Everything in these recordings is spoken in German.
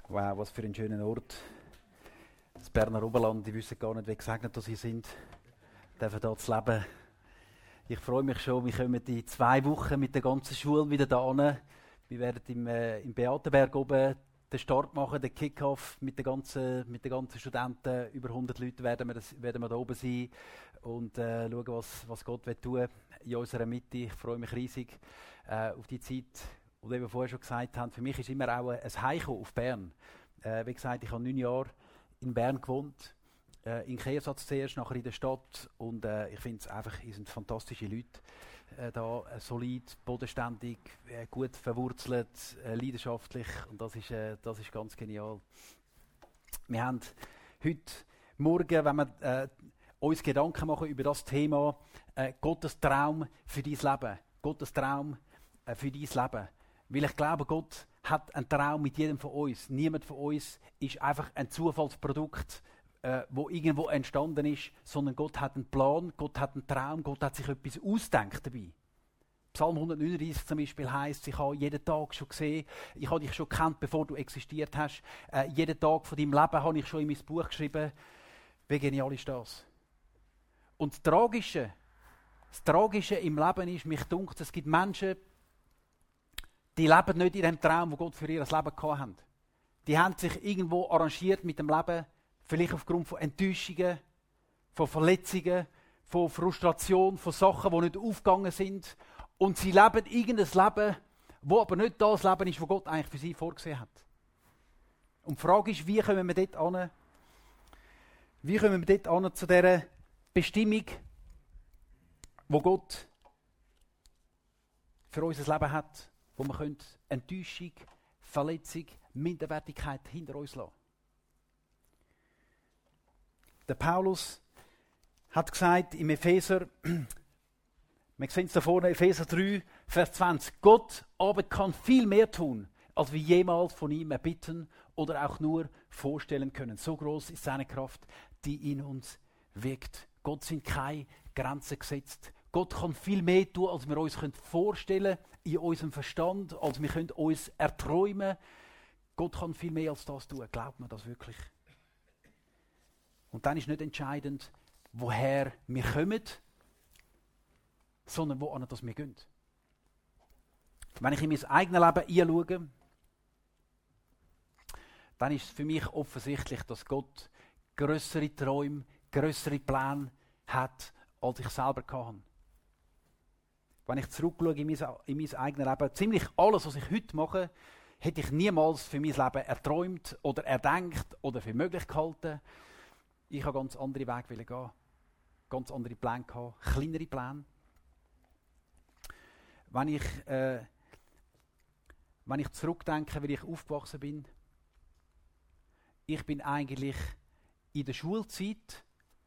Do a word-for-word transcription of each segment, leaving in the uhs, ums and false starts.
Wow, was für ein schöner Ort. Das Berner Oberland, die wissen gar nicht, wie gesegnet dass sie sind, dürfen hier zu leben. Ich freue mich schon, wir kommen in zwei Wochen mit der ganzen Schule wieder da hin. Wir werden im, äh, im Beatenberg oben den Start machen, den Kick-Off mit den ganzen, mit den ganzen Studenten. Über hundert Leute werden wir, das, werden wir da oben sein und äh, schauen, was, was Gott will tun in unserer Mitte. Ich freue mich riesig äh, auf die Zeit. Und wie wir vorher schon gesagt haben, für mich ist immer auch ein Heimkommen auf Bern. Äh, wie gesagt, ich habe neun Jahre in Bern gewohnt, äh, in Kehrsatz zuerst, nachher in der Stadt. Und äh, ich finde es einfach, es sind fantastische Leute äh, da, äh, solid, bodenständig, äh, gut verwurzelt, äh, leidenschaftlich. Und das ist, äh, das ist ganz genial. Wir haben heute Morgen, wenn wir äh, uns Gedanken machen über das Thema, äh, Gottes Traum für dein Leben. Gottes Traum äh, für dein Leben. Weil ich glaube, Gott hat einen Traum mit jedem von uns. Niemand von uns ist einfach ein Zufallsprodukt, äh, wo irgendwo entstanden ist, sondern Gott hat einen Plan, Gott hat einen Traum, Gott hat sich etwas ausgedacht dabei. Psalm hundertneununddreißig zum Beispiel heisst, ich habe jeden Tag schon gesehen, ich habe dich schon gekannt, bevor du existiert hast. Äh, jeden Tag von deinem Leben habe ich schon in mein Buch geschrieben. Wie genial ist das? Und das Tragische, das Tragische im Leben ist, mich dunkt, es gibt Menschen, die leben nicht in dem Traum, den Gott für ihr Leben gehabt hat. Die haben sich irgendwo arrangiert mit dem Leben, vielleicht aufgrund von Enttäuschungen, von Verletzungen, von Frustration, von Sachen, die nicht aufgegangen sind. Und sie leben irgendein Leben, das aber nicht das Leben ist, das Gott eigentlich für sie vorgesehen hat. Und die Frage ist, wie kommen wir dort hin? Wie kommen wir dort hin zu dieser Bestimmung, die Gott für unser Leben hat? Wo wir Enttäuschung, Verletzung, Minderwertigkeit hinter uns lassen. Der Paulus hat gesagt im Epheser, wir sehen es da vorne, Epheser drei, Vers zwanzig, Gott aber kann viel mehr tun, als wir jemals von ihm erbitten oder auch nur vorstellen können. So groß ist seine Kraft, die in uns wirkt. Gott sind keine Grenzen gesetzt. Gott kann viel mehr tun, als wir uns vorstellen können, in unserem Verstand, als wir können uns erträumen. Gott kann viel mehr als das tun. Glaubt man das wirklich? Und dann ist nicht entscheidend, woher wir kommen, sondern wohin das wir gehen. Wenn ich in mein eigenes Leben einschaue, dann ist es für mich offensichtlich, dass Gott grössere Träume, grössere Pläne hat, als ich selber hatte. Wenn ich zurückschaue in mein, in mein eigenes Leben, ziemlich alles, was ich heute mache, hätte ich niemals für mein Leben erträumt oder erdenkt oder für möglich gehalten. Ich habe ganz andere Wege gehen, ganz andere Pläne gehabt, kleinere Pläne. Wenn ich, äh, wenn ich zurückdenke, wie ich aufgewachsen bin, ich bin eigentlich in der Schulzeit,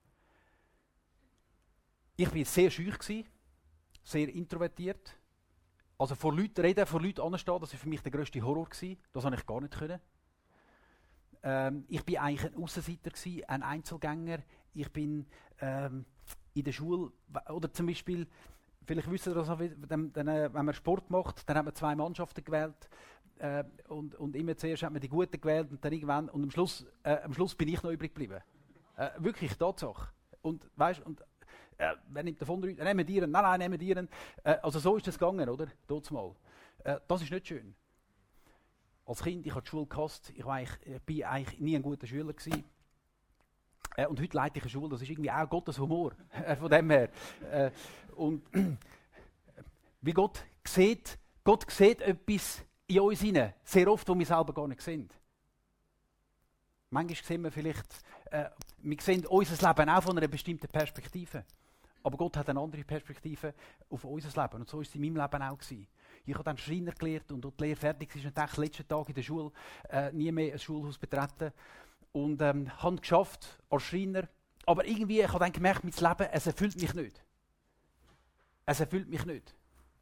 ich bin sehr schüch gsi. Sehr introvertiert. Also vor Leuten reden, vor Leuten anstehen, das war für mich der grösste Horror gewesen. Das konnte ich gar nicht können. Ähm, ich war eigentlich ein Aussenseiter gewesen, ein Einzelgänger. Ich bin ähm, in der Schule, oder zum Beispiel, vielleicht wisst ihr das auch, wenn, wenn man Sport macht, dann hat man zwei Mannschaften gewählt. Äh, und, und immer zuerst hat man die Guten gewählt und dann irgendwann, und am Schluss, äh, am Schluss bin ich noch übrig geblieben. Äh, wirklich, Tatsache. Und weißt, und Äh, wer nimmt davon? Nehmen wir Dieren? Nein, nein, nehmen wir Dieren. Äh, also so ist das gegangen, oder? Dort mal. Äh, das ist nicht schön. Als Kind, ich habe die Schule gehasst. Ich war eigentlich, ich bin eigentlich nie ein guter Schüler gewesen. Äh, und heute leite ich eine Schule. Das ist irgendwie auch Gottes Humor. Äh, von dem her. Äh, und wie Gott sieht, Gott sieht etwas in uns hinein. Sehr oft, wo wir selber gar nicht sehen. Manchmal sehen wir vielleicht, äh, wir sehen unser Leben auch von einer bestimmten Perspektive. Aber Gott hat eine andere Perspektive auf unser Leben. Und so war es in meinem Leben auch gewesen. Ich habe dann Schreiner gelernt und als die Lehre fertig ist, und den letzten Tag in der Schule äh, nie mehr ein Schulhaus betreten. Und ähm, habe es geschafft als Schreiner. Aber irgendwie, ich habe dann gemerkt, mein Leben, es erfüllt mich nicht. Es erfüllt mich nicht.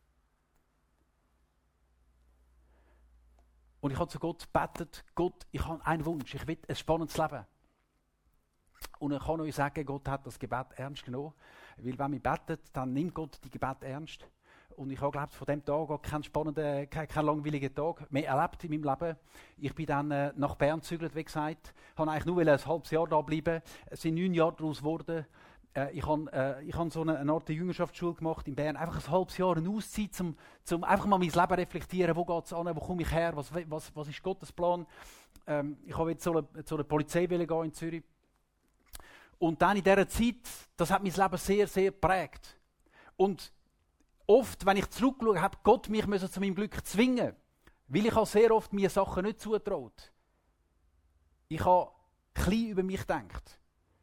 Und ich habe zu Gott gebetet, Gott, ich habe einen Wunsch, ich will ein spannendes Leben. Und ich kann euch sagen, Gott hat das Gebet ernst genommen. Weil wenn wir beten, dann nimmt Gott die Gebet ernst. und ich habe, glaube von dem Tag auch keinen spannenden, keinen, keinen langweiligen Tag mehr erlebt in meinem Leben. Ich bin dann äh, nach Bern gezügelt, wie gesagt. Ich wollte eigentlich nur ein halbes Jahr da bleiben. Es sind neun Jahre daraus geworden. Äh, ich habe äh, ich hab so eine, eine Art Jüngerschaftsschule gemacht in Bern. Einfach ein halbes Jahr, eine Auszeit, um zum einfach mal mein Leben reflektieren. Wo geht es an? Wo komme ich her? Was, was, was ist Gottes Plan? Ähm, ich habe jetzt so eine, so eine Polizeiwelle gehen in Zürich. Und dann in dieser Zeit, das hat mein Leben sehr, sehr geprägt. Und oft, wenn ich zurückschaue, hat Gott mich zu meinem Glück zwingen, weil ich habe sehr oft mir Sachen nicht zutraut. Ich habe klein über mich gedacht.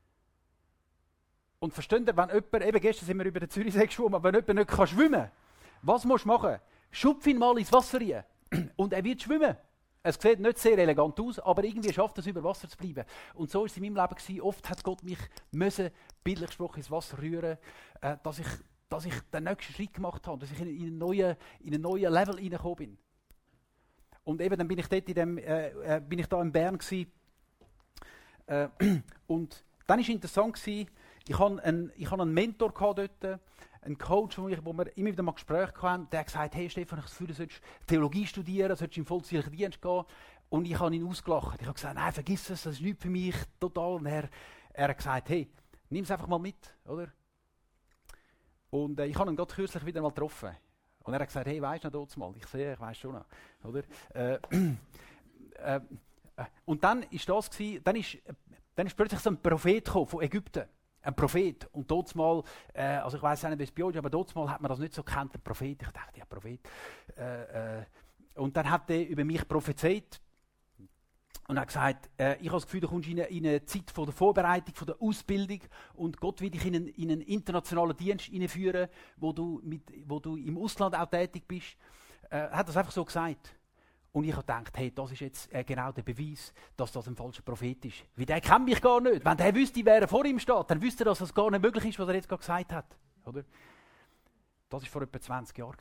Und versteht ihr, wenn jemand, eben gestern sind wir über den Zürichsee geschwommen, wenn jemand nicht kann schwimmen kann, was musst du machen? Schupf ihn mal ins Wasser rein und er wird schwimmen. Es sieht nicht sehr elegant aus, aber irgendwie schafft es, über Wasser zu bleiben. Und so war es in meinem Leben gewesen. Oft hat Gott mich müssen, bildlich gesprochen, ins Wasser rühren, äh, dass, ich, dass ich den nächsten Schritt gemacht habe, dass ich in, in, einen, neuen, in einen neuen Level hineingekommen bin. Und eben dann bin ich dort in dem, äh, äh, bin ich da in Bern gewesen. Äh, und dann war es interessant gewesen, ich hatte einen, ich hatte einen Mentor dort, einen Coach, wo, ich, wo wir immer wieder mal Gespräche hatten, der hat gesagt, hey Stefan, ich habe das Gefühl, du solltest Theologie studieren, solltest im vollzeitlichen Dienst gehen. Und ich habe ihn ausgelacht. Ich habe gesagt, nein, vergiss es, das ist nichts für mich, total. Und er, er hat gesagt, hey, nimm es einfach mal mit, oder? Und äh, ich habe ihn gerade kürzlich wieder mal getroffen. Und er hat gesagt, hey, weisst du noch dort mal? Ich sehe, ich weiss schon noch, oder? Äh, äh, äh, und dann ist das gewesen, dann ist, dann ist plötzlich so ein Prophet gekommen von Ägypten. Ein Prophet. Und dort mal, äh, also ich weiss nicht, wie es bei euch ist, aber dort mal hat man das nicht so gekannt, ein Prophet. Ich dachte, ja, Prophet. Äh, äh, und dann hat er über mich prophezeit und hat gesagt, äh, ich habe das Gefühl, du kommst in eine, in eine Zeit von der Vorbereitung, von der Ausbildung und Gott will dich in einen, in einen internationalen Dienst hineinführen, wo du, mit, wo du im Ausland auch tätig bist. Er äh, hat das einfach so gesagt. Und ich habe gedacht, hey, das ist jetzt äh, genau der Beweis, dass das ein falscher Prophet ist. Weil der kennt mich gar nicht. Wenn der wüsste, wer vor ihm steht, dann wüsste er, dass das gar nicht möglich ist, was er jetzt gerade gesagt hat. Oder? Das war vor etwa zwanzig Jahren.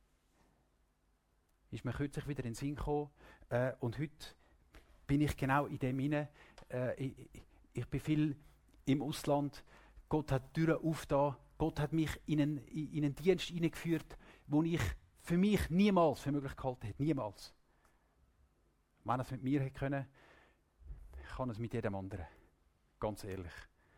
Ist mir kürzlich wieder in den Sinn gekommen. Äh, und heute bin ich genau in dem hinein. Äh, ich, ich bin viel im Ausland. Gott hat die Türen aufgetan. Gott hat mich in einen, in einen Dienst hineingeführt, den ich für mich niemals für möglich gehalten hätte. Niemals. Wenn er es mit mir hätte können, kann es mit jedem anderen. Ganz ehrlich.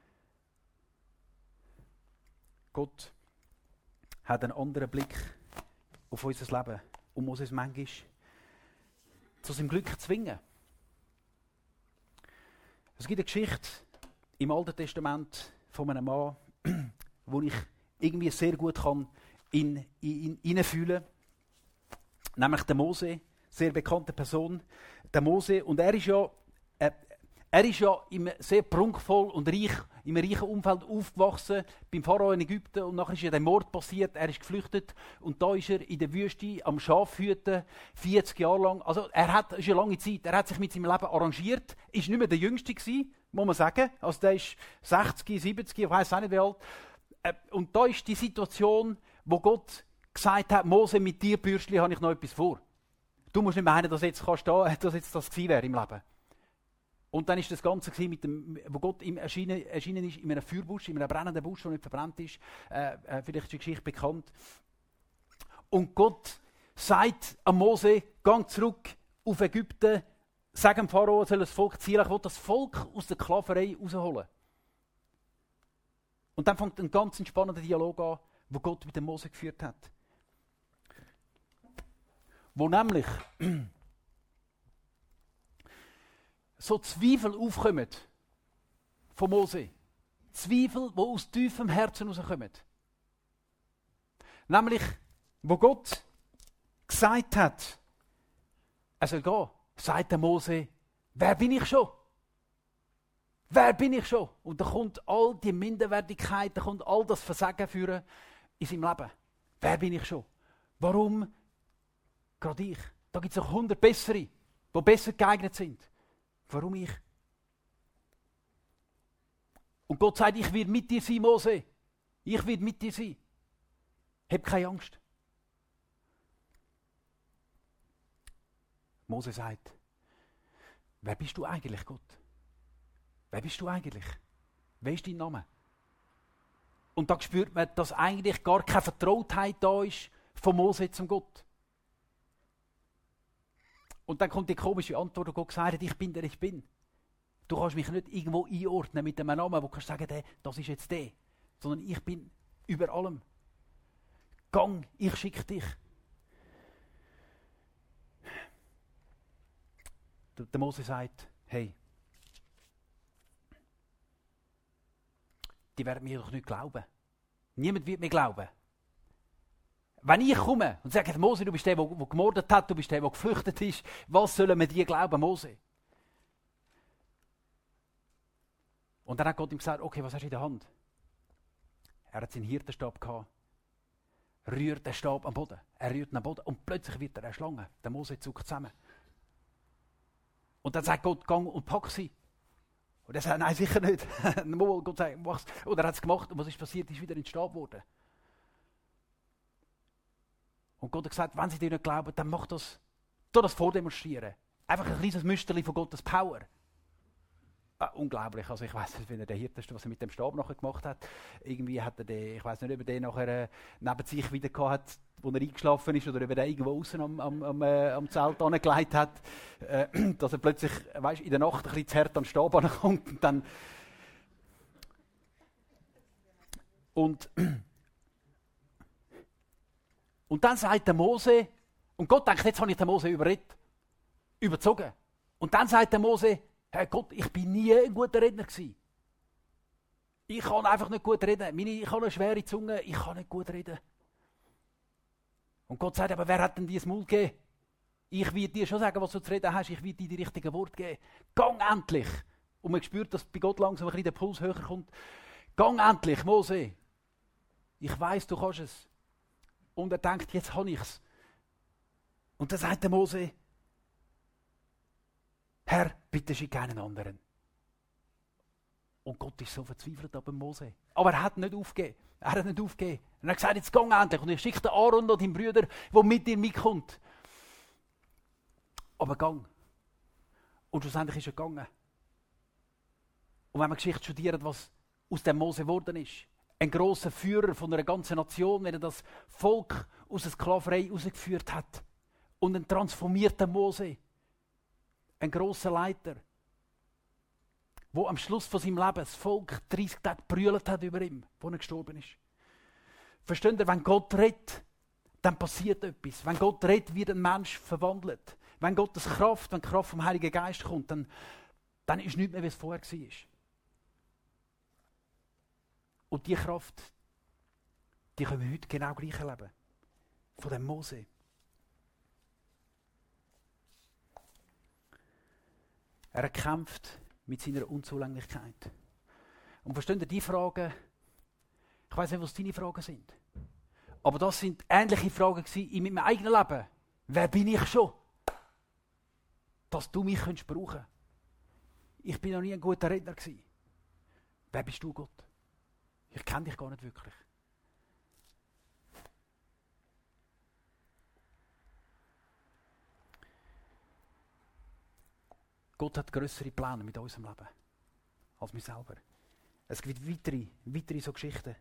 Gott hat einen anderen Blick auf unser Leben und muss es manchmal zu seinem Glück zwingen. Es gibt eine Geschichte im Alten Testament von einem Mann, wo ich irgendwie sehr gut kann in, in, in, hineinfühlen kann. Nämlich der Mose. Sehr bekannte Person, der Mose. Und er ist ja, äh, er ist ja im sehr prunkvoll und reich, im reichen Umfeld aufgewachsen, beim Pharao in Ägypten. Und nachher ist ja der Mord passiert, er ist geflüchtet. Und da ist er in der Wüste am Schafhüten, vierzig Jahre lang. Also er hat, ist eine lange Zeit, er hat sich mit seinem Leben arrangiert, ist nicht mehr der Jüngste gewesen, muss man sagen. Also der ist sechzig, siebzig, ich weiss auch nicht wie alt. Äh, und da ist die Situation, wo Gott gesagt hat, Mose, mit dir, Bürschli, habe ich noch etwas vor. Du musst nicht meinen, dass jetzt, kannst da, dass jetzt das gewesen wäre im Leben. Und dann ist das Ganze mit dem, wo Gott ihm erschienen, erschienen ist, in einem Feuerbusch, in einem brennenden Busch, der nicht verbrannt ist. Äh, äh, vielleicht ist die Geschichte bekannt. Und Gott sagt an Mose, geh zurück auf Ägypten, sag dem Pharao, er soll das Volk ziehen, ich will das Volk aus der Sklaverei rausholen. Und dann fängt ein ganz spannender Dialog an, wo Gott mit dem Mose geführt hat. Wo nämlich so Zweifel aufkommen von Mose. Zweifel, die aus tiefem Herzen herauskommen. Nämlich, wo Gott gesagt hat, er soll gehen, sagt der Mose, wer bin ich schon? Wer bin ich schon? Und da kommt all die Minderwertigkeit, da kommt all das Versagen führen in seinem Leben. Wer bin ich schon? Warum gerade ich? Da gibt es auch hundert bessere, die besser geeignet sind. Warum ich? Und Gott sagt, ich werde mit dir sein, Mose. Ich werde mit dir sein. Hab keine Angst. Mose sagt, wer bist du eigentlich, Gott? Wer bist du eigentlich? Wer ist dein Name? Und da spürt man, dass eigentlich gar keine Vertrautheit da ist von Mose zum Gott. Und dann kommt die komische Antwort, wo Gott gesagt hat, ich bin der ich bin. Du kannst mich nicht irgendwo einordnen mit einem Namen, wo du kannst sagen, das ist jetzt der. Sondern ich bin über allem. Gang, ich schicke dich. Der Mose sagt, hey, die werden mir doch nicht glauben. Niemand wird mir glauben. Wenn ich komme und sage, Mose, du bist der, der gemordet hat, du bist der, der geflüchtet ist, was sollen wir dir glauben, Mose? Und dann hat Gott ihm gesagt, okay, was hast du in der Hand? Er hat seinen Hirtenstab gehabt, rührt den Stab am Boden. Er rührt ihn am Boden und plötzlich wird er eine Schlange. Der Mose zuckt zusammen. Und dann sagt Gott, gang und pack sie. Und er sagt, nein, sicher nicht. Gott sagt, mach's. Und er hat es gemacht und was ist passiert? Er ist wieder in den Stab geworden. Und Gott hat gesagt, wenn sie dir nicht glauben, dann mach das, tu das vordemonstrieren. Einfach ein kleines Müsterchen von Gottes Power. Ah, unglaublich, also ich weiss nicht, wenn er der Hirte ist, was er mit dem Stab nachher gemacht hat. Irgendwie hat er den, ich weiss nicht, ob er den nachher äh, neben sich wieder gehabt hat, wo er eingeschlafen ist, oder ob er den irgendwo außen am, am, am, äh, am Zelt angelegt hat, äh, dass er plötzlich, weißt, in der Nacht ein bisschen zu hart an den Stab ankommt und dann und und dann sagt der Mose, und Gott denkt, jetzt habe ich den Mose überredet, überzogen. Und dann sagt der Mose, Herr Gott, ich bin nie ein guter Redner gewesen. Ich kann einfach nicht gut reden. Meine, ich habe eine schwere Zunge, ich kann nicht gut reden. Und Gott sagt, aber wer hat denn dir das Maul gegeben? Ich will dir schon sagen, was du zu reden hast, ich will dir die richtigen Worte geben. Gang endlich! Und man spürt, dass bei Gott langsam ein bisschen der Puls höher kommt. Gang endlich, Mose! Ich weiss, du kannst es. Und er denkt, jetzt habe ich es. Und dann sagt der Mose, Herr, bitte schick einen anderen. Und Gott ist so verzweifelt ab dem Mose. Aber er hat nicht aufgegeben. Er hat nicht aufgegeben. Und er hat gesagt, jetzt gang endlich. Und ich schicke den Aaron und deinen Brüder, der mit dir mitkommt. Aber gang. Und schlussendlich ist er gegangen. Und wenn man Geschichte studiert, was aus dem Mose geworden ist, ein grosser Führer von einer ganzen Nation, wenn er das Volk aus der Sklaverei herausgeführt hat. Und ein transformierter Mose. Ein grosser Leiter, der am Schluss von seinem Leben das Volk dreißig Tage gebrüllt hat über ihn, wo er gestorben ist. Versteht ihr, wenn Gott redet, dann passiert etwas. Wenn Gott redet, wird ein Mensch verwandelt. Wenn Gottes Kraft, wenn die Kraft vom Heiligen Geist kommt, dann, dann ist nichts mehr, wie es vorher war. Und diese Kraft, die können wir heute genau gleich erleben. Von dem Mose. Er kämpft mit seiner Unzulänglichkeit. Und versteht ihr, die Fragen, ich weiss nicht, was deine Fragen sind, aber das sind ähnliche Fragen in meinem eigenen Leben. Wer bin ich schon? Dass du mich brauchen könntest. Ich bin noch nie ein guter Redner gewesen. Wer bist du, Gott? Ich kenne dich gar nicht wirklich. Gott hat grössere Pläne mit unserem Leben als wir selber. Es gibt weitere, weitere so Geschichten.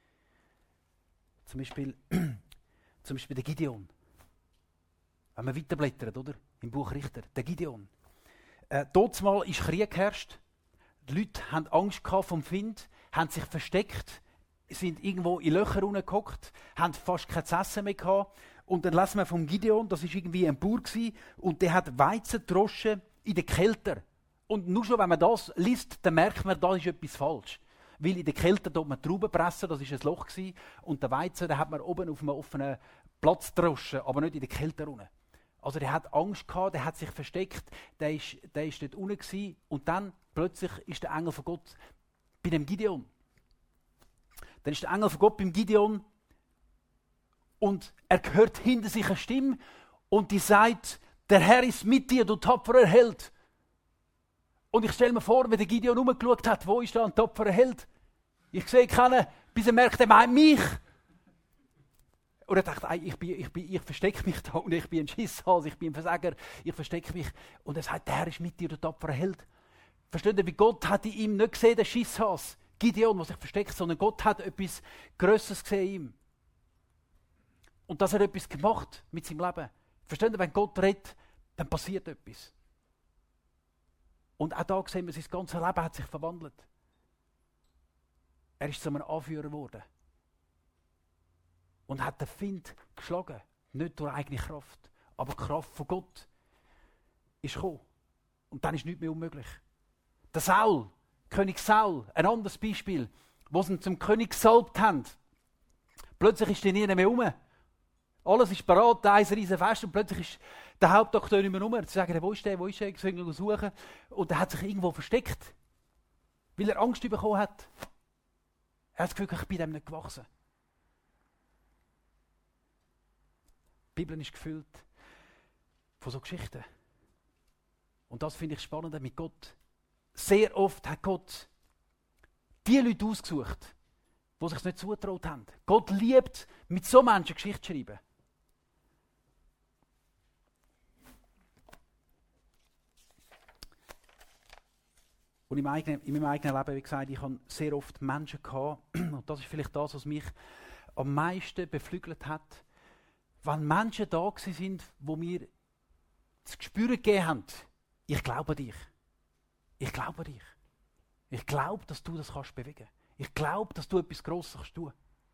Zum Beispiel, zum Beispiel der Gideon. Wenn man weiterblättert, oder? Im Buch Richter. Der Gideon. Äh, Dortmal ist Krieg geherrscht. Die Leute hatten Angst vom Find, haben sich versteckt, sind irgendwo in Löcher runtergehockt, haben fast kein Essen mehr gehabt. Und dann lesen wir von Gideon, das war irgendwie ein Bauer gewesen, und der hat Weizen gedroschen in der Kälte. Und nur schon, wenn man das liest, dann merkt man, da ist etwas falsch. Weil in der Kälte dort man Trauben pressen, das war ein Loch gewesen, und der Weizen, den hat man oben auf einem offenen Platz gedroschen, aber nicht in der Kälte runter. Also der hat Angst gehabt, der hat sich versteckt, der ist, der ist dort unten gewesen, und dann plötzlich ist der Engel von Gott bei dem Gideon. Dann ist der Engel von Gott beim Gideon und er hört hinter sich eine Stimme und die sagt, der Herr ist mit dir, du tapferer Held. Und ich stelle mir vor, wie der Gideon rumgeschaut hat, wo ist da ein tapferer Held? Ich sehe keinen, bis er merkt, er meint mich. Und er dachte, ich, bin, ich, bin, ich verstecke mich da und ich bin ein Schisshals, ich bin ein Versager, ich verstecke mich. Und er sagt, der Herr ist mit dir, du tapferer Held. Versteht ihr, wie Gott hat in ihm nicht gesehen, den Schisshals, Gideon, der sich versteckt, sondern Gott hat etwas Grösseres gesehen in ihm. Und dass er etwas gemacht mit seinem Leben. Versteht ihr, wenn Gott redet, dann passiert etwas. Und auch da sehen wir, sein ganzes Leben hat sich verwandelt. Er ist zu einem Anführer geworden. Und hat den Find geschlagen. Nicht durch eigene Kraft, aber die Kraft von Gott ist gekommen. Und dann ist nichts mehr unmöglich. Der Saul, König Saul, ein anderes Beispiel, wo sie ihn zum König gesalbt haben. Plötzlich ist er nie mehr rum. Alles ist parat, da ist ein riesen Fest und plötzlich ist der Hauptakteur nicht mehr rum. Sie sagen, wo ist der, wo ist der, ich soll ihn suchen. Und er hat sich irgendwo versteckt, weil er Angst bekommen hat. Er hat das Gefühl, ich bin dem nicht gewachsen. Die Bibel ist gefüllt von so Geschichten. Und das finde ich spannend mit Gott. Sehr oft hat Gott die Leute ausgesucht, die sich nicht zugetraut haben. Gott liebt, mit so Menschen Geschichte zu schreiben. Und in meinem, eigenen, in meinem eigenen Leben, wie gesagt, ich habe sehr oft Menschen gehabt, und das ist vielleicht das, was mich am meisten beflügelt hat, wenn Menschen da waren, die mir das Gespür gegeben haben, ich glaube dich. Ich glaube dich. Ich glaube, dass du das kannst bewegen. Ich glaube, dass du etwas Grosses kannst tun.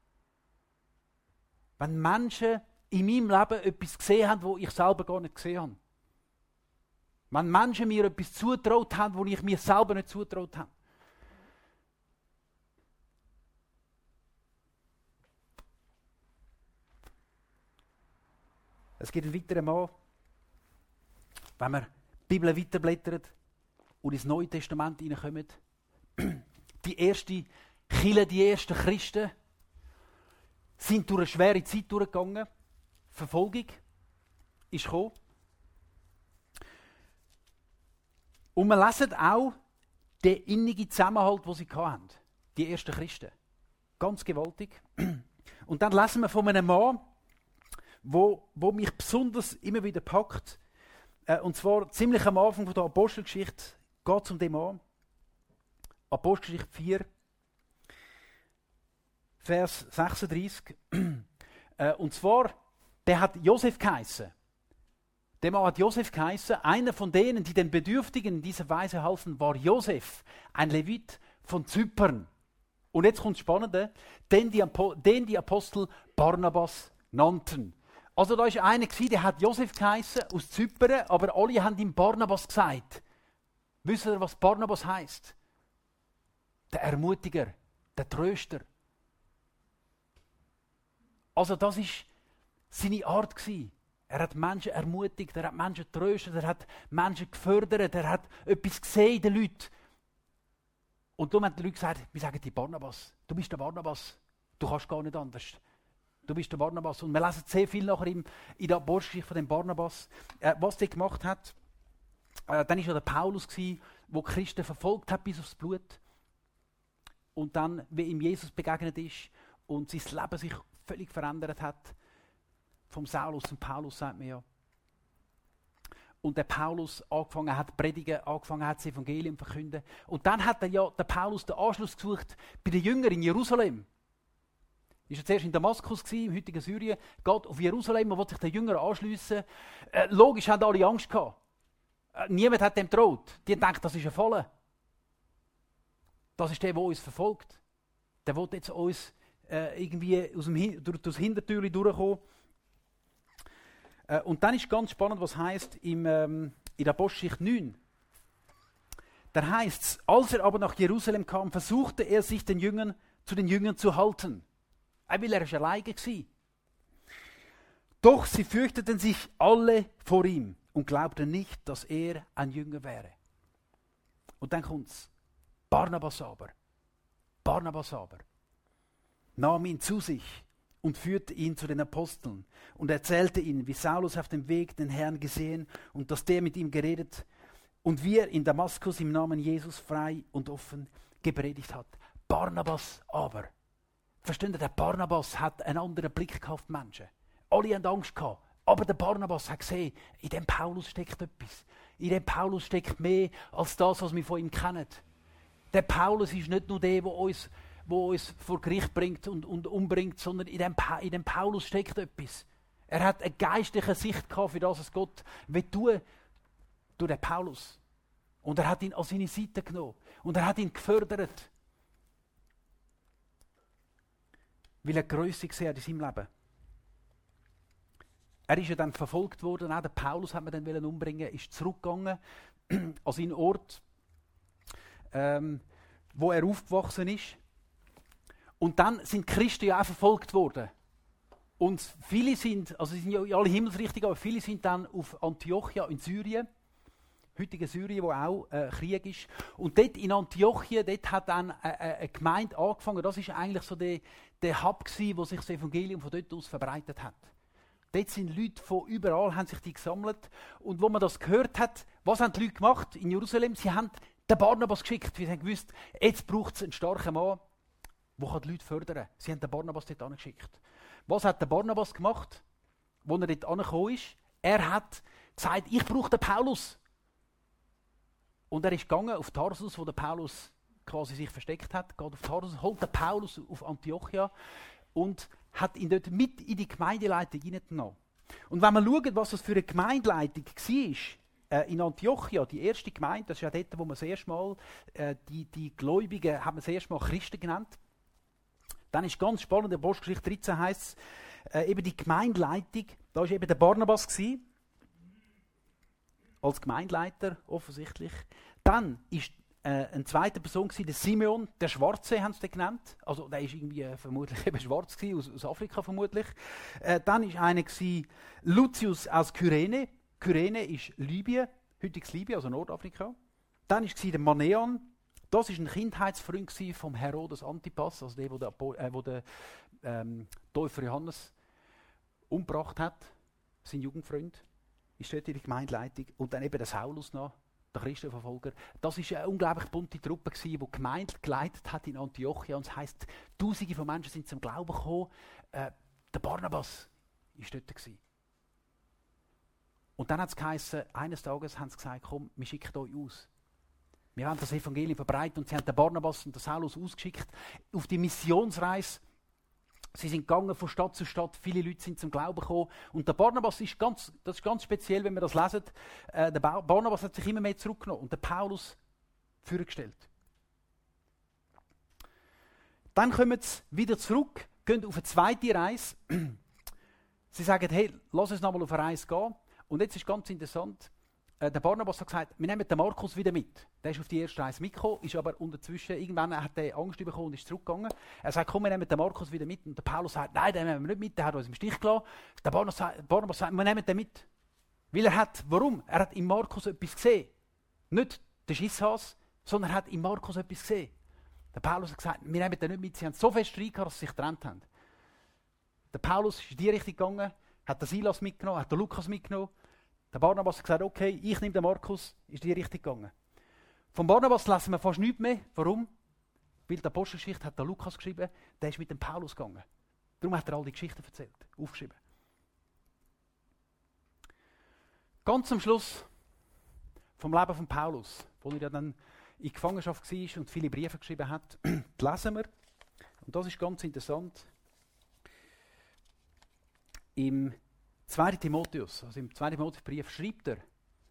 Wenn Menschen in meinem Leben etwas gesehen haben, was ich selber gar nicht gesehen habe. Wenn Menschen mir etwas zutraut haben, was ich mir selber nicht zutraut habe. Es gibt einen weiteren Mann, wenn wir die Bibel weiterblättern und ins Neue Testament hineinkommen. Die erste Kirche, die ersten Christen sind durch eine schwere Zeit durchgegangen. Verfolgung ist gekommen. Und wir lesen auch den innigen Zusammenhalt, den sie hatten. Die ersten Christen. Ganz gewaltig. Und dann lesen wir von einem Mann, wo, wo mich besonders immer wieder packt. Äh, und zwar ziemlich am Anfang von der Apostelgeschichte geht es um den Mann. Apostelgeschichte vier, Vers sechsunddreißig. äh, und zwar, der hat Josef geheißen. Der Mann hat Josef geheißen. Einer von denen, die den Bedürftigen in dieser Weise halfen, war Josef, ein Levit von Zypern. Und jetzt kommt das Spannende, den die, den die Apostel Barnabas nannten. Also da war einer, der hat Josef geheißen, aus Zypern, aber alle haben ihm Barnabas gesagt. Wisst ihr, was Barnabas heisst? Der Ermutiger, der Tröster. Also das war seine Art gewesen. Er hat Menschen ermutigt, er hat Menschen getröstet, er hat Menschen gefördert, er hat etwas gesehen in den Leuten. Und darum haben die Leute gesagt, wir sagen dir Barnabas, du bist der Barnabas, du kannst gar nicht anders. Du bist der Barnabas. Und wir lesen sehr viel nachher in, in der Apostelgeschichte von dem Barnabas, äh, was der gemacht hat. Äh, dann war ja der Paulus, der die Christen verfolgt hat bis aufs Blut. Und dann, wie ihm Jesus begegnet ist und sein Leben sich völlig verändert hat. Vom Saulus zum Paulus, sagt man ja. Und der Paulus angefangen hat zu predigen, angefangen hat das Evangelium zu verkünden. Und dann hat er ja der Paulus den Anschluss gesucht bei den Jüngern in Jerusalem. Er war zuerst in Damaskus, im heutigen Syrien, geht auf Jerusalem und will sich den Jüngern anschliessen. Äh, logisch haben alle Angst gehabt. Äh, niemand hat dem getraut. Die denken, das ist ein Falle. Das ist der, der uns verfolgt. Der will jetzt uns äh, irgendwie aus dem Hin- durch das Hintertürchen durchkommen. Äh, und dann ist ganz spannend, was heisst im, ähm, in der Apostelgeschichte neun. Da heisst es, als er aber nach Jerusalem kam, versuchte er sich den Jüngern, zu den Jüngern zu halten. Weil er war alleine war. Doch sie fürchteten sich alle vor ihm und glaubten nicht, dass er ein Jünger wäre. Und dann kommt es. Barnabas aber, Barnabas aber, nahm ihn zu sich und führte ihn zu den Aposteln und erzählte ihnen, wie Saulus auf dem Weg den Herrn gesehen und dass der mit ihm geredet und wie er in Damaskus im Namen Jesus frei und offen gepredigt hat. Barnabas aber. Versteht ihr, der Barnabas hat einen anderen Blick auf die Menschen. Alle hatten Angst gehabt, aber der Barnabas hat gesehen, in dem Paulus steckt etwas. In dem Paulus steckt mehr als das, was wir von ihm kennen. Der Paulus ist nicht nur der, der uns wo uns vor Gericht bringt und, und umbringt, sondern in dem, pa- in dem Paulus steckt etwas. Er hat eine geistliche Sicht gehabt, für das, was Gott will tun durch den Paulus. Und er hat ihn an seine Seite genommen. Und er hat ihn gefördert. Weil er Grösse gesehen hat in seinem Leben. Er ist ja dann verfolgt worden, auch der Paulus hat man dann wollen umbringen, ist zurückgegangen an seinen Ort, ähm, wo er aufgewachsen ist. Und dann sind die Christen ja auch verfolgt worden. Und viele sind, also sie sind ja in alle Himmelsrichtungen, aber viele sind dann auf Antiochia in Syrien, heutige Syrien, wo auch äh, Krieg ist. Und dort in Antiochia, dort hat dann eine, eine Gemeinde angefangen. Das ist eigentlich so der, der Hub gewesen, wo sich das Evangelium von dort aus verbreitet hat. Dort sind Leute von überall, haben sich die gesammelt. Und wo man das gehört hat, was haben die Leute gemacht in Jerusalem? Sie haben den Barnabas geschickt. Sie haben gewusst, jetzt braucht es einen starken Mann, der die Leute fördern kann. Sie haben den Barnabas dort angeschickt. Was hat der Barnabas gemacht, als er dort angekommen ist? Er hat gesagt, ich brauche den Paulus. Und er ist gegangen auf Tarsus, wo der Paulus quasi sich versteckt hat. Geht auf Tarsus, holt den Paulus auf Antiochia und hat ihn dort mit in die Gemeindeleitung hineingenommen. Und wenn man schaut, was das für eine Gemeindeleitung war, äh, in Antiochia, die erste Gemeinde, das ist ja dort, wo man das erste Mal, äh, die, die Gläubigen, hat man das erste Mal Christen genannt. Dann ist ganz spannend, in der Apostelgeschichte dreizehn heisst es, äh, eben die Gemeindeleitung, da war eben der Barnabas gewesen, als Gemeindeleiter offensichtlich. Dann ist äh, eine zweite Person gewesen, der Simeon, der Schwarze haben sie den genannt. Also der ist irgendwie äh, vermutlich eben schwarz gewesen, aus, aus Afrika vermutlich. Äh, dann ist einer gewesen, Lucius aus Kyrene. Kyrene ist Libyen, heutiges Libyen, also Nordafrika. Dann ist der Manean. Das war ein Kindheitsfreund vom Herodes Antipas, also der, der, äh, der, der ähm, Täufer Johannes umgebracht hat, sein Jugendfreund. Ist dort in der Gemeindeleitung. Und dann eben der Saulus noch, der Christenverfolger. Das war eine unglaublich bunte Truppe, die die Gemeinde geleitet hat in Antiochia. Und es heisst, Tausende von Menschen sind zum Glauben gekommen. Äh, der Barnabas war dort. Gewesen. Und dann hat es geheißen, eines Tages haben sie gesagt, komm, wir schicken euch aus. Wir haben das Evangelium verbreitet und sie haben den Barnabas und den Saulus ausgeschickt auf die Missionsreise. Sie sind gegangen von Stadt zu Stadt, viele Leute sind zum Glauben gekommen. Und der Barnabas ist ganz, das ist ganz speziell, wenn wir das lesen. Äh, der ba- Barnabas hat sich immer mehr zurückgenommen und der Paulus vorgestellt. Dann kommen sie wieder zurück, gehen auf eine zweite Reise. Sie sagen, hey, lass uns nochmal auf eine Reise gehen. Und jetzt ist ganz interessant, äh, der Barnabas hat gesagt, wir nehmen den Markus wieder mit. Der ist auf die erste Reise mitgekommen, ist aber unterzwischen, irgendwann hat er Angst bekommen und ist zurückgegangen. Er sagt, komm, wir nehmen den Markus wieder mit. Und der Paulus sagt, nein, den nehmen wir nicht mit, der hat uns im Stich gelassen. Der Barnabas sagt, Barnabas sagt, wir nehmen den mit. Weil er hat, warum? Er hat im Markus etwas gesehen. Nicht der Schisshas, sondern er hat im Markus etwas gesehen. Der Paulus hat gesagt, wir nehmen den nicht mit. Sie haben so fest Streit gehabt, dass sie sich getrennt haben. Der Paulus ist in die Richtung gegangen, hat den Silas mitgenommen, hat den Lukas mitgenommen. Der Barnabas hat gesagt, okay, ich nehme den Markus, ist in die Richtung gegangen. Von Barnabas lesen wir fast nichts mehr. Warum? Weil die Apostelgeschichte hat der Lukas geschrieben, der ist mit dem Paulus gegangen. Darum hat er all die Geschichten erzählt, aufgeschrieben. Ganz am Schluss vom Leben von Paulus, wo er dann in Gefangenschaft war und viele Briefe geschrieben hat, lesen wir, und das ist ganz interessant, im zweiten Timotheus, also im zweiten Timotheusbrief schreibt er,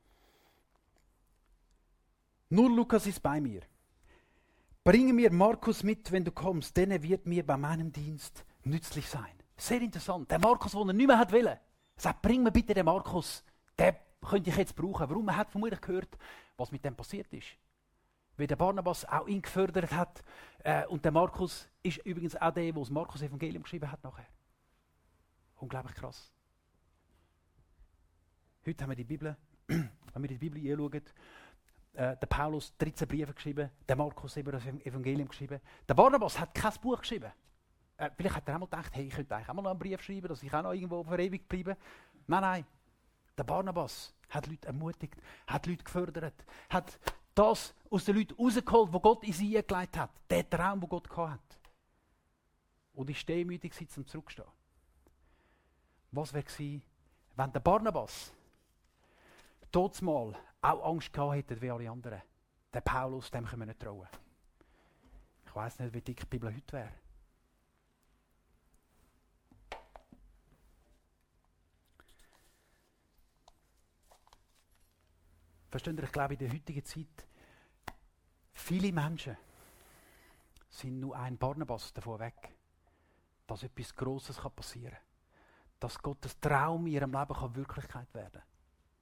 nur Lukas ist bei mir. Bringe mir Markus mit, wenn du kommst, denn er wird mir bei meinem Dienst nützlich sein. Sehr interessant. Der Markus, den er nicht mehr hat wollen, sagt, bring mir bitte den Markus, den könnte ich jetzt brauchen. Warum? Er hat vermutlich gehört, was mit dem passiert ist. Weil der Barnabas auch ihn gefördert hat. Äh, und der Markus ist übrigens auch der, der das Markus-Evangelium geschrieben hat nachher. Unglaublich krass. Heute haben wir die Bibel, wenn wir die Bibel anschauen, äh, der Paulus dreizehn Briefe geschrieben, der Markus eben das Evangelium geschrieben. Der Barnabas hat kein Buch geschrieben. Äh, vielleicht hat er auch mal gedacht, hey, ich könnte eigentlich auch mal noch einen Brief schreiben, dass ich auch noch irgendwo verewigt bleibe. Nein, nein. Der Barnabas hat Leute ermutigt, hat Leute gefördert, hat das aus den Leuten rausgeholt, was Gott in sie eingelegt hat. Den Traum, den Gott hatte. Und ist demütig zum Zurückstehen. Was wäre gewesen, wenn der Barnabas totsmal auch Angst gehabt hätte wie alle anderen? Der Paulus, dem können wir nicht trauen. Ich Ich weiss nicht, wie dick die Bibel heute wäre. Versteht ihr, ich glaube, in der heutigen Zeit, viele Menschen sind nur ein Barnabas davon weg, dass etwas Grosses passieren kann. Dass Gottes Traum in ihrem Leben kann Wirklichkeit werden kann.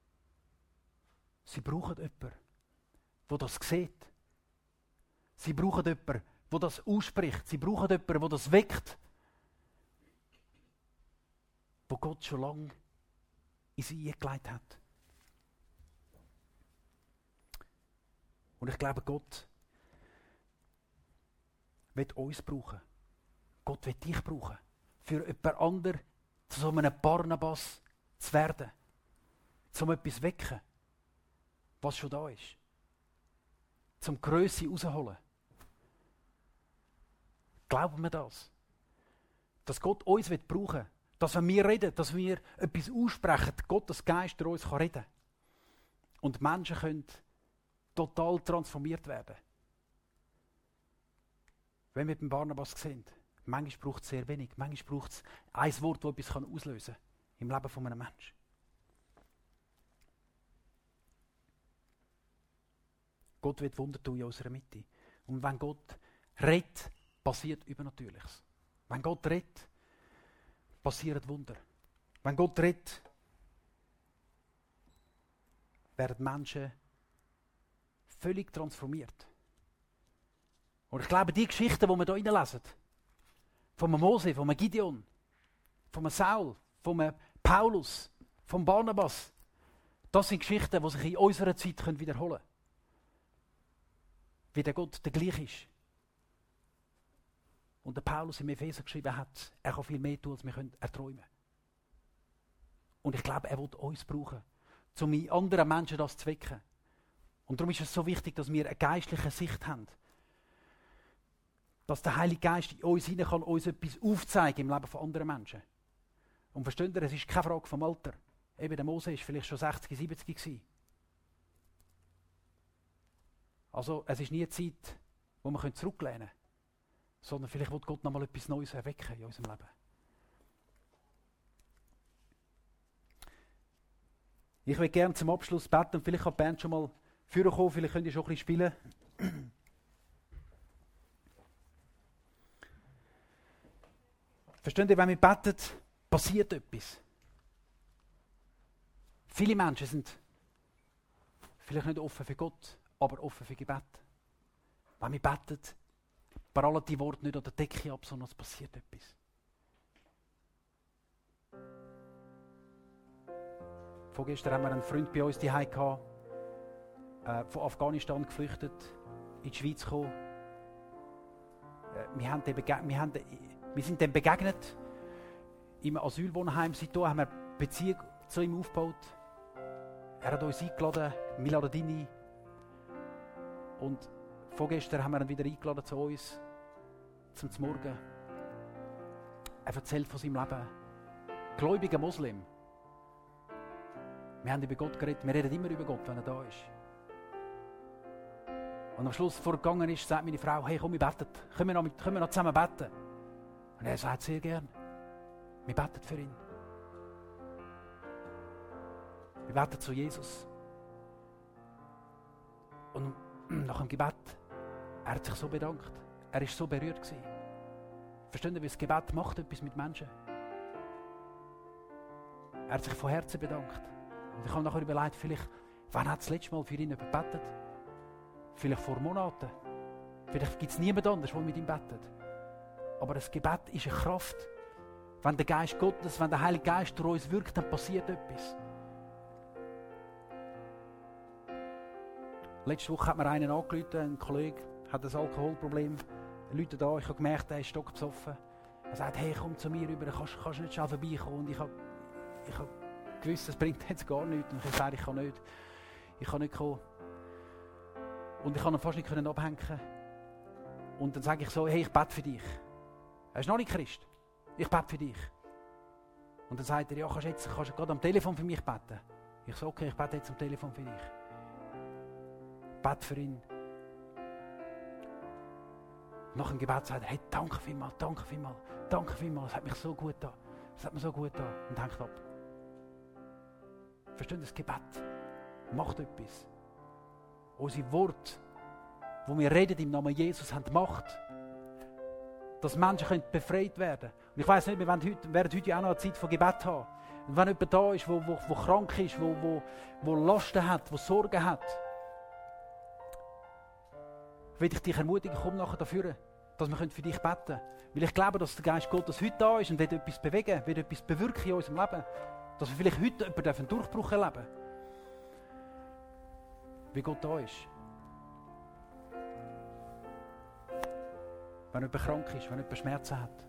Sie brauchen jemanden, der das sieht. Sie brauchen jemanden, der das ausspricht. Sie brauchen jemanden, der das weckt. Wo Gott schon lange in sie eingelegt hat. Und ich glaube, Gott will uns brauchen. Gott will dich brauchen. Für jemand anderen zu so einem Barnabas zu werden. Zum etwas zu wecken, was schon da ist. Zum Grösse rausholen. Glauben wir das? Dass Gott uns will brauchen. Dass wenn wir reden, dass wir etwas aussprechen, Gottes Geist durch uns reden kann. Und Menschen können total transformiert werden. Wenn wir beim Barnabas sehen, manchmal braucht es sehr wenig, manchmal braucht es ein Wort, das etwas auslösen kann im Leben von einem Menschen. Gott wird Wunder tun in unserer Mitte. Und wenn Gott redet, passiert Übernatürliches. Wenn Gott redet, passieren Wunder. Wenn Gott redet, werden Menschen völlig transformiert. Und ich glaube, die Geschichten, die wir hier reinlesen, von Mose, von Gideon, von Saul, von Paulus, von Barnabas, das sind Geschichten, die sich in unserer Zeit wiederholen können. Wie der Gott der gleich ist. Und der Paulus im Epheser geschrieben hat, er kann viel mehr tun, als wir können erträumen. Und ich glaube, er will uns brauchen, um in anderen Menschen das zu wecken. Und darum ist es so wichtig, dass wir eine geistliche Sicht haben. Dass der Heilige Geist in uns hinein kann, uns etwas aufzeigen im Leben von anderen Menschen. Und versteht ihr, es ist keine Frage vom Alter. Eben der Mose war vielleicht schon sechzig, siebzig gewesen. Also es ist nie eine Zeit, wo wir zurücklehnen können. Sondern vielleicht will Gott noch mal etwas Neues erwecken in unserem Leben. Ich will gerne zum Abschluss beten und vielleicht kann die Band schon mal vorkommen, vielleicht könnt ihr schon ein bisschen spielen. Versteht ihr, wenn wir beten, passiert etwas. Viele Menschen sind vielleicht nicht offen für Gott, aber offen für Gebet. Wenn wir beten, prallen die Worte nicht an der Decke ab, sondern es passiert etwas. Vorgestern haben wir einen Freund bei uns zu Hause gehabt, äh, von Afghanistan geflüchtet, in die Schweiz gekommen. Äh, wir, haben bege- wir, haben, wir sind dem begegnet im Asylwohnheim. Seitdem haben wir eine Beziehung zu ihm aufgebaut. Er hat uns eingeladen, wir laden ihn ein. Und vorgestern haben wir ihn wieder eingeladen zu uns, zum Morgen. Er erzählt von seinem Leben. Gläubiger Muslim. Wir haben über Gott geredet, wir reden immer über Gott, wenn er da ist. Und am Schluss, bevor er gegangen ist, sagt meine Frau, hey komm, wir beten. Können wir noch, mit, können wir noch zusammen beten? Und er sagt sehr gern, wir beten für ihn. Wir beten zu Jesus. Und nach dem Gebet, er hat sich so bedankt. Er war so berührt gewesen. Verstehen Sie, wie das Gebet macht etwas mit Menschen? Er hat sich von Herzen bedankt. Und ich habe nachher überlegt, vielleicht, wann hat das letzte Mal für ihn gebetet? Vielleicht vor Monaten. Vielleicht gibt es niemand anderes, der mit ihm betet. Aber das Gebet ist eine Kraft. Wenn der Geist Gottes, wenn der Heilige Geist durch uns wirkt, dann passiert etwas. Letzte Woche hat mir einen angerufen, ein Kollege hat ein Alkoholproblem. Leute da, ich habe gemerkt, er ist stockbesoffen. Er sagt, hey, komm zu mir rüber, kannst du nicht schnell vorbeikommen? Und ich habe, ich habe gewusst, das bringt jetzt gar nichts. Und ich habe gesagt, ich kann nicht. Ich kann nicht kommen. Und ich kann ihn fast nicht abhängen. Und dann sage ich so, hey, ich bete für dich. Er ist noch nicht Christ. Ich bete für dich. Und dann sagt er, ja, kannst du jetzt kannst du gerade am Telefon für mich beten? Ich so, okay, ich bete jetzt am Telefon für dich. Bete für ihn. Und nach dem Gebet sagt er, hey, danke vielmals, danke vielmals, danke vielmals, es hat mich so gut getan, es hat mir so gut getan. Und hängt ab. Versteht ihr, das Gebet macht etwas. Unsere Worte, die wir reden im Namen Jesus, haben Macht. Dass Menschen können befreit werden können. Und ich weiss nicht, wir werden heute, werden heute auch noch eine Zeit von Gebet haben. Und wenn jemand da ist, der wo, wo, wo krank ist, der wo, wo, wo Lasten hat, der Sorgen hat, will ich dich ermutigen, komm nachher dafür, dass wir für dich beten können. Weil ich glaube, dass der Geist Gottes heute da ist und will etwas bewegen, will etwas bewirken in unserem Leben. Dass wir vielleicht heute einen Durchbruch erleben dürfen. Wie Gott da ist. Wenn jemand krank ist, wenn jemand Schmerzen hat,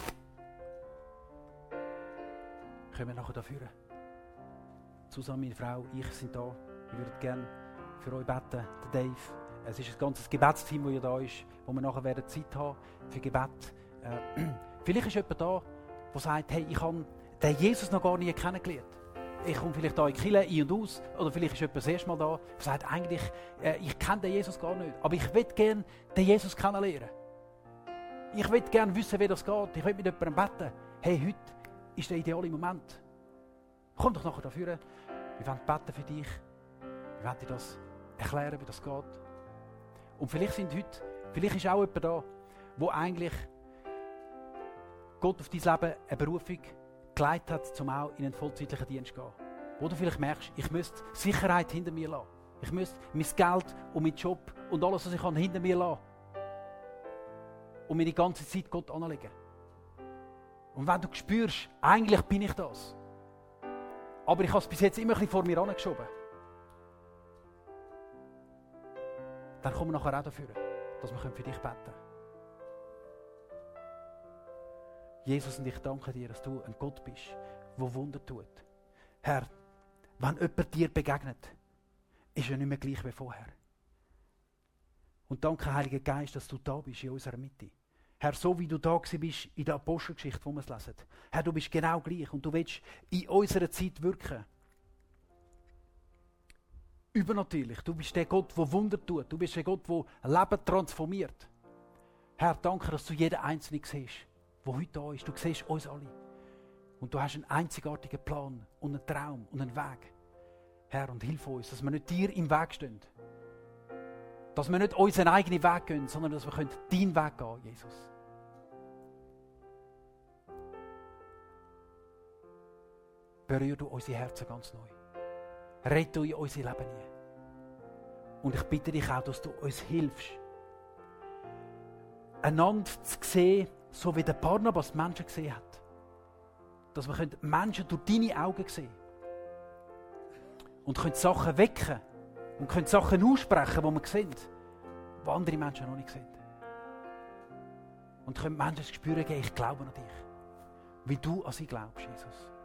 kommen wir nachher dafür. Zusammen, meine Frau, ich sind da. Ich würde gerne für euch beten, der Dave. Es ist ein ganzes Gebetsteam, das hier da ist, wo wir nachher werden Zeit haben für Gebet. Äh, vielleicht ist jemand da, der sagt, hey, ich habe den Jesus noch gar nie kennengelernt. Ich komme vielleicht da in die Kirche ein und aus, oder vielleicht ist jemand das erste Mal da, der sagt, eigentlich, äh, ich kenne den Jesus gar nicht, aber ich will gerne den Jesus kennenlernen. Ich will gerne wissen, wie das geht. Ich will mit jemandem beten. Hey, heute ist der ideale Moment. Komm doch nachher dafür. Wir wollen beten für dich. Wir wollen dir das erklären, wie das geht. Und vielleicht sind heute, vielleicht ist auch jemand da, wo eigentlich Gott auf dein Leben eine Berufung geleitet hat, um auch in einen vollzeitlichen Dienst zu gehen. Wo du vielleicht merkst, ich müsste Sicherheit hinter mir lassen. Ich müsste mein Geld und meinen Job und alles, was ich kann, hinter mir lassen. Und mir die ganze Zeit Gott anlegen. Und wenn du spürst, eigentlich bin ich das. Aber ich habe es bis jetzt immer ein bisschen vor mir angeschoben. Dann kommen wir nachher auch dafür, dass wir für dich beten können. Jesus, und ich danke dir, dass du ein Gott bist, der Wunder tut. Herr, wenn jemand dir begegnet, ist er nicht mehr gleich wie vorher. Und danke, Heiliger Geist, dass du da bist in unserer Mitte. Herr, so wie du da bist in der Apostelgeschichte, wo wir es lesen. Herr, du bist genau gleich und du willst in unserer Zeit wirken. Übernatürlich. Du bist der Gott, der Wunder tut. Du bist der Gott, der Leben transformiert. Herr, danke, dass du jeden Einzelnen siehst, der heute da ist. Du siehst uns alle. Und du hast einen einzigartigen Plan und einen Traum und einen Weg. Herr, und hilf uns, dass wir nicht dir im Weg stehen. Dass wir nicht unseren eigenen Weg gehen, sondern dass wir deinen Weg gehen, Jesus. Berühre du unsere Herzen ganz neu. Rette du in unser Leben hinein. Und ich bitte dich auch, dass du uns hilfst, einander zu sehen, so wie der Barnabas die Menschen gesehen hat. Dass wir Menschen durch deine Augen sehen und können Sachen wecken und können Sachen aussprechen, die wir sehen, die andere Menschen noch nicht sehen. Und können Menschen das Gespür geben, ich glaube an dich, wie du an sie glaubst, Jesus.